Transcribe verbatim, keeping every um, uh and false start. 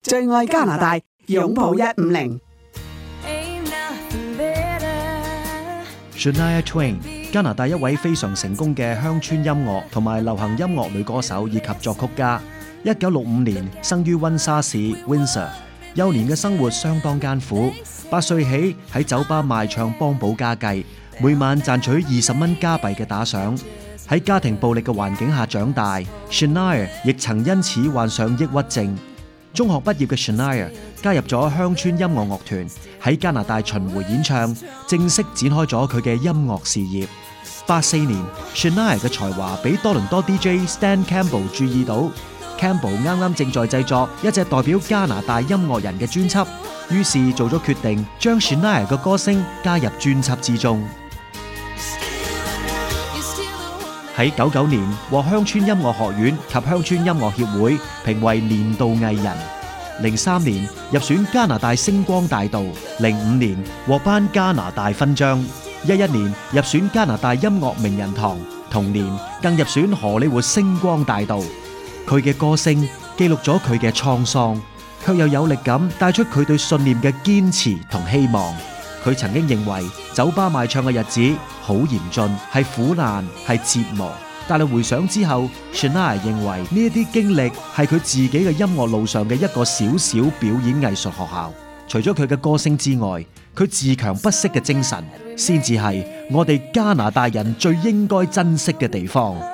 最愛加拿大，擁抱一五零。 Shania Twain， 加拿大一位非常成功嘅鄉村音樂同埋流行音樂女歌手以及作曲家。一九六五年生於溫莎市 Windsor， 幼年嘅生活相當艱苦。八歲起喺酒吧賣唱幫補家計，每晚賺取二十蚊加幣嘅打賞。喺家庭暴力嘅環境下長大 ，Shania 亦曾因此患上抑鬱症。中學畢業嘅 Shania 加入咗鄉村音樂樂團，喺加拿大巡迴演唱，正式展開咗佢嘅音樂事業。八四年 ，Shania 嘅才華俾多倫多 D J Stan Campbell 注意到。Campbell 啱啱正在製作一隻代表加拿大音樂人嘅專輯，於是做咗決定，將 Shania 嘅歌聲加入專輯之中。喺九九年獲鄉村音樂學院及鄉村音樂協會評為年度藝人。零三年入選加拿大星光大道，零五年獲頒加拿大勳章，一一年入選加拿大音樂名人堂，同年更入選荷里活星光大道。佢嘅歌聲記錄咗佢嘅滄桑，卻又有力咁帶出佢對信念嘅堅持同希望。佢曾經認為酒吧賣唱嘅日子好嚴峻，係苦難，係折磨。但係回想之後 Shania 認為呢一啲經歷係佢自己嘅音樂路上嘅一個小小表演藝術學校。除咗佢嘅歌聲之外，佢自強不息嘅精神，先至係我哋加拿大人最應該珍惜嘅地方。